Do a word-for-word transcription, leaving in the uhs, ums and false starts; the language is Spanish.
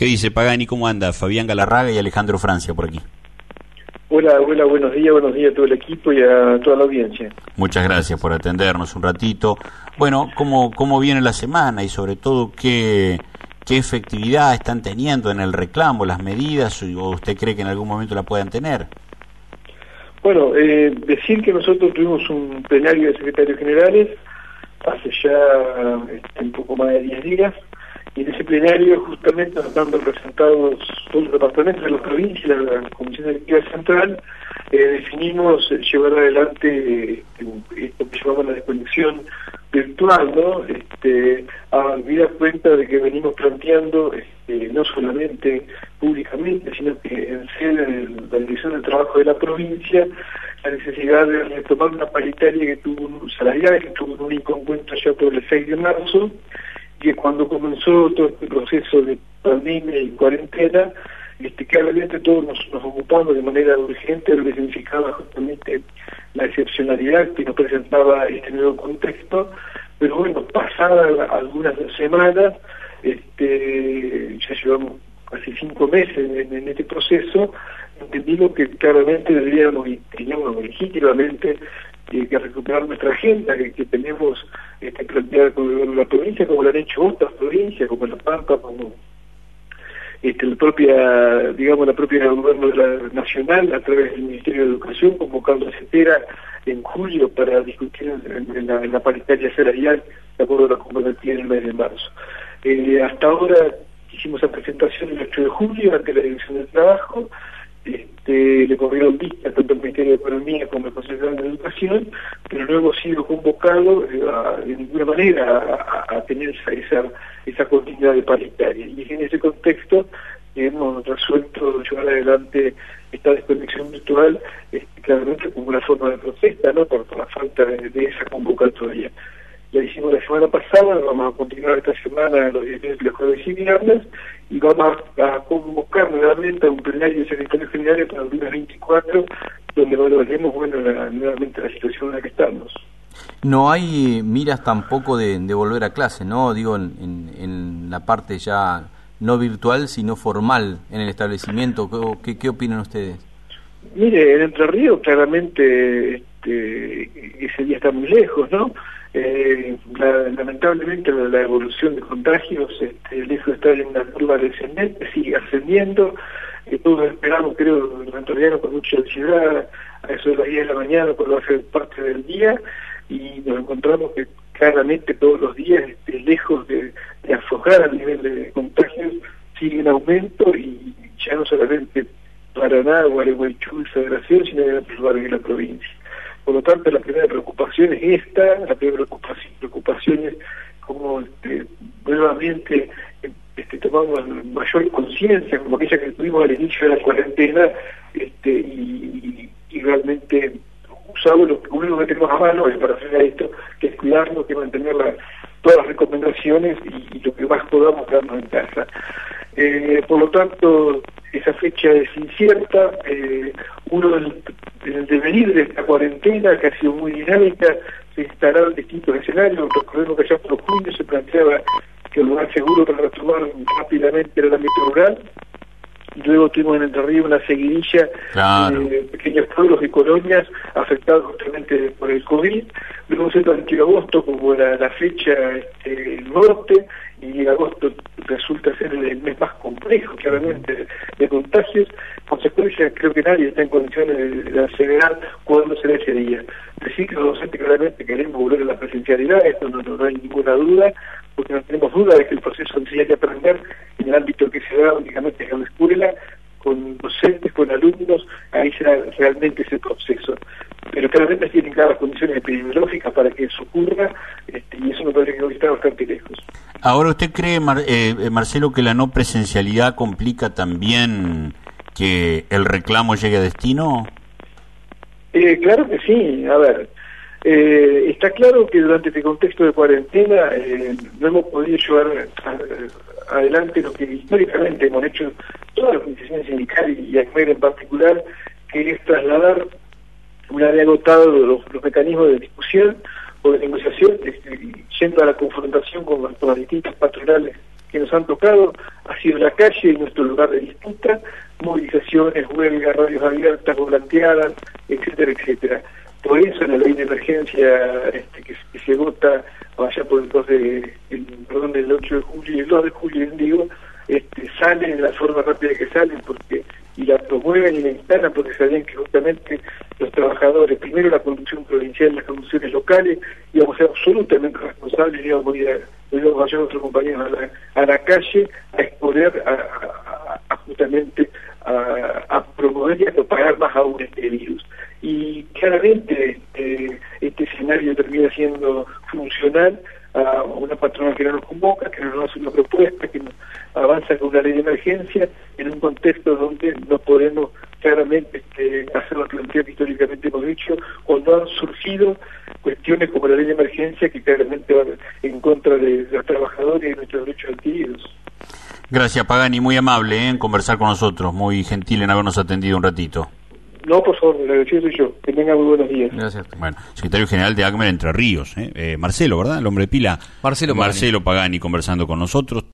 ¿Qué dice Pagani? ¿Cómo anda? Fabián Galarraga y Alejandro Francia por aquí. Hola, hola, buenos días, buenos días a todo el equipo y a toda la audiencia. Muchas gracias por atendernos un ratito. Bueno, ¿cómo, cómo viene la semana y sobre todo qué, qué efectividad están teniendo en el reclamo, las medidas, o usted cree que en algún momento la puedan tener? Bueno, eh, decir que nosotros tuvimos un plenario de secretarios generales hace ya este, un poco más de diez días, y en ese plenario justamente estando representados todos los departamentos de la provincia, la, la Comisión Directiva Central, eh, definimos llevar adelante este, esto que llamamos la desconexión virtual, ¿no? Este, a vida cuenta de que venimos planteando, este, no solamente públicamente, sino que en sede de la Dirección del Trabajo de la provincia, la necesidad de retomar una paritaria que tuvo un salarial, que tuvo un único encuentro ya por el seis de marzo, que cuando comenzó todo este proceso de pandemia y cuarentena, este, claramente todos nos, nos ocupamos de manera urgente de lo que significaba justamente la excepcionalidad que nos presentaba este nuevo contexto, pero bueno, pasadas algunas semanas, este, ya llevamos casi cinco meses en, en este proceso, entendimos que claramente deberíamos y teníamos legítimamente eh, que recuperar nuestra agenda que, que tenemos este, planteada con la provincia, como lo han hecho otras provincias, como La Pampa, como este, la propia, digamos, la propia gobierno de la nacional a través del Ministerio de Educación, convocando a CETERA en julio para discutir en, en, la, en la paritaria salarial de acuerdo a la convocatoria en el mes de marzo. Eh, hasta ahora hicimos la presentación el ocho de julio ante la Dirección del Trabajo. Este, le corrieron vista tanto el Ministerio de Economía como el Consejo General de Educación, pero no hemos sido convocados eh, a, de ninguna manera a, a, a tener esa, esa, esa continuidad de paritaria. Y es en ese contexto que hemos resuelto llevar adelante esta desconexión virtual, este, claramente como una forma de protesta, ¿no? por, por la falta de, de esa convocatoria. La hicimos la semana pasada, vamos a continuar esta semana los días, los jueves y viernes, y vamos a, a convocar nuevamente a un plenario de secretarios generales para el lunes veinticuatro, donde valoraremos, bueno, la, nuevamente la situación en la que estamos. No hay miras tampoco de, de volver a clase, ¿no? Digo, en, en, en la parte ya no virtual, sino formal en el establecimiento. ¿Qué, qué opinan ustedes? Mire, en Entre Ríos claramente este, ese día está muy lejos, ¿no? Eh, la, lamentablemente la, la evolución de contagios, este, lejos de estar en una curva descendente, sigue ascendiendo. Eh, todos esperamos, creo, los entrerrianos con mucha ansiedad a eso de las diez de la mañana, cuando va a ser parte del día, y nos encontramos que claramente todos los días, este, lejos de, de aflojar al nivel de contagios, sigue en aumento, y ya no solamente Paraná, Gualeguaychú y Federación, sino en otros lugares de la provincia. Por lo tanto, la primera preocupación es esta, la primera preocupación, preocupación es como este, nuevamente este, tomamos mayor conciencia, como aquella que tuvimos al inicio de la cuarentena, este, y, y realmente usamos lo único que tenemos a mano para hacer esto, que es cuidarnos, que es mantener la, todas las recomendaciones y, y lo que más podamos quedarnos en casa. Eh, por lo tanto, esa fecha es incierta. Eh, uno del, del devenir de esta cuarentena, que ha sido muy dinámica, se instalaron distintos escenarios. Recordemos que allá por junio se planteaba que el lugar seguro para retomar rápidamente era el ámbito rural. Y luego tuvimos en Entre Ríos una seguidilla claro. de pequeños pueblos y colonias afectados justamente por el COVID. Luego se planteó agosto como la, la fecha este, norte, y agosto resulta ser el mes más complejo, claramente, de, de contagios. Consecuencia, creo que nadie está en condiciones de, de acelerar cuándo será ese día. Decir que los docentes claramente queremos volver a la presencialidad, esto no, no, no hay ninguna duda, porque no tenemos duda de que el proceso de enseñar y aprender en el ámbito que se da únicamente en la escuela, con docentes, con alumnos, ahí será realmente ese proceso. Pero claramente tienen claras condiciones epidemiológicas para que eso ocurra, este, y eso me parece que hoy está bastante lejos. Ahora, ¿usted cree, Mar, eh, Marcelo, que la no presencialidad complica también que el reclamo llegue a destino? Eh, claro que sí. A ver, eh, está claro que durante este contexto de cuarentena eh, no hemos podido llevar a, a, adelante lo que históricamente hemos hecho todas las organizaciones sindicales y ACMER en particular, que es trasladar una vez agotado los, los mecanismos de discusión o de negociación, este, yendo a la confrontación con las, con las distintas patronales que nos han tocado ha sido la calle y nuestro lugar de disputa, movilizaciones, huelgas, radios abiertas, volanteadas, etcétera, etcétera. Por eso la ley de emergencia este, que, que se vota allá por el dos de, el, perdón, el ocho de julio y el dos de julio, digo, este, salen en la forma rápida que salen porque y la promueven y la instalan porque sabían que justamente los trabajadores, primero la conducción provincial, las conducciones locales, íbamos a ser absolutamente responsables y íbamos a ir a, íbamos a llevar a nuestros compañeros a la, a la calle a exponer a, a, a justamente a, a promover y a propagar más aún este virus. Y claramente este, este escenario termina siendo funcional a una patronal que no nos convoca, que no nos hace una propuesta, que nos avanza con una ley de emergencia en un contexto donde no podemos claramente este, hacer la planteo que históricamente hemos dicho, cuando han surgido cuestiones como la ley de emergencia que claramente van en contra de los trabajadores y de nuestros derechos adquiridos. Gracias, Pagani, muy amable ¿eh? en conversar con nosotros, muy gentil en habernos atendido un ratito. No, por favor, le agradecido soy yo. Que tenga muy buenos días. Gracias. Bueno, secretario general de ACMER Entre Ríos, ¿eh? Eh, Marcelo, ¿verdad? El hombre de pila. Marcelo Pagani. Marcelo Pagani conversando con nosotros.